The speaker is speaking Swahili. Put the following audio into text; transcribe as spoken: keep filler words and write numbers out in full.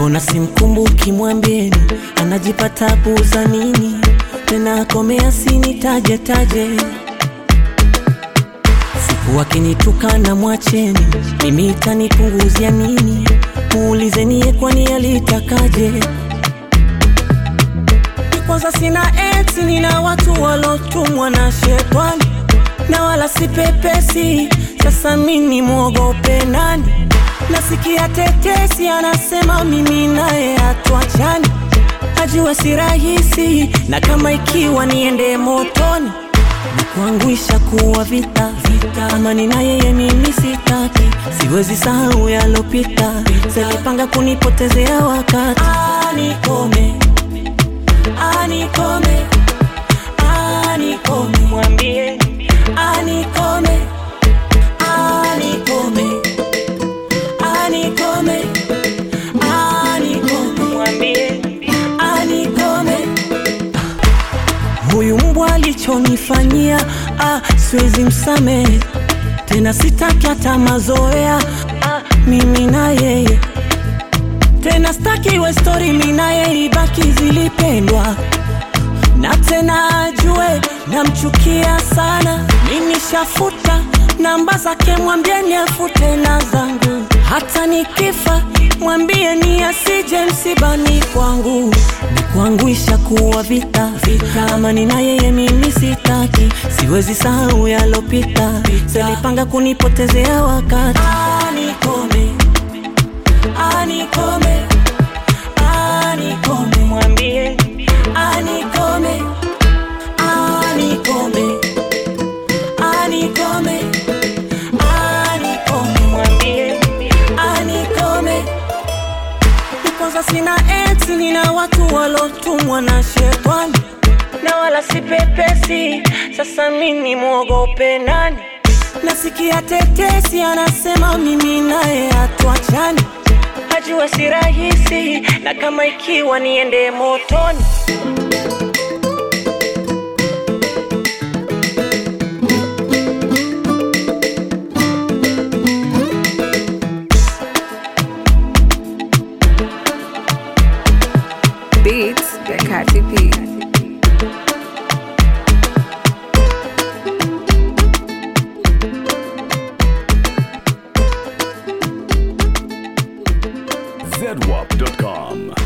mbona simkumbuki mwambieni, anajipata tabu za nini, tena komea sinitaje taje. Siku akinitukana mwacheni, mimi itanipunguzia nini, muulizeni ye kwani alitakaje. Kwanza sina eti, nina watu walotumwa na shetani, na wala si pepesi, sasa mimi muogope nani. Nasikia tetesi anasema mimi naye hatuachani, ajua si rahisi, na kama ikiwa niende motoni. Nikuangusha kuwa vita, vita. Amani na yeye mimi sitaki, siwezi sahau yalopita, selipanga kunipotezea wakati. Anikome, anikome, anikome, mwambie anikome, anikome, anikome, anikome, mwambie anikome. Huyu mbwa alichonifanyia, ah, siwezi msamehe tena, sitaki hata mazoea, ah, mimi na yeye tena, staki we story mimi na yeye ibaki zilipendwa, na tena ajue namchukia sana. Mimi shafuta namba zake, mwambieni afute na zangu, hata nikifa mwambieni asije msibani kwangu. Nikuangusha kuwa vita, vita. Amani na yeye mimi sitaki, siwezi sahau yalopita, selipanga kunipotezea wakati. Anikome, anikome, anikome, mwambie anikome, anikome, anikome, anikome, mwambie anikome. Kwanza sina eti, nina watu walotumwa na shetani, na wala si pepesi, sasa mimi muogope nani. Nasikia tetesi anasema mimi naye hatuachani, ajua si rahisi, na kama ikiwa niende motoni. Beats by Kati P. Z W A P dot com